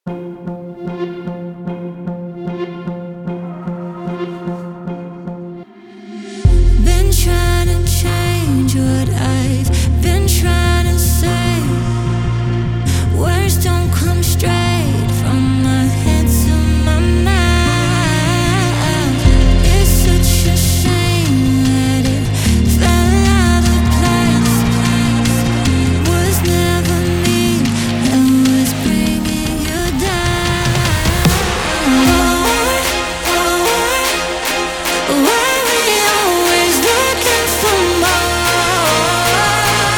Been trying to change what I've been trying to say. Words don't come straight from my head to my mouth. It's such a shame that it fell out of place. Was never me that was bringing you down. Why we always looking for more?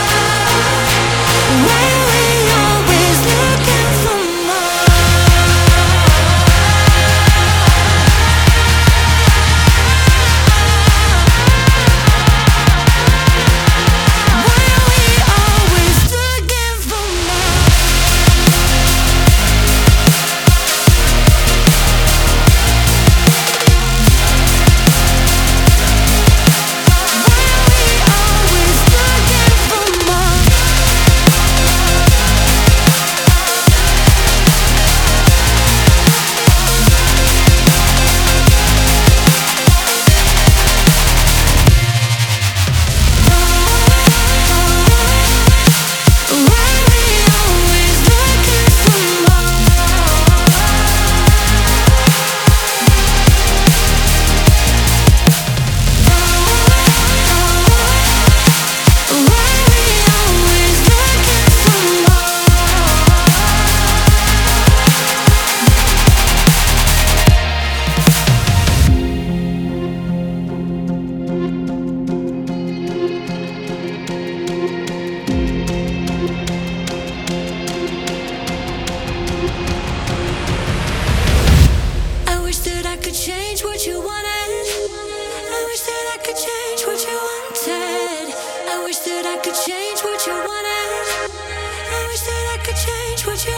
Why we always looking for more? Why we always looking for more? I wish that I could change what you wanted. I wish that I could change what you wanted. I wish that I could change what you wanted. I wish that I could change what you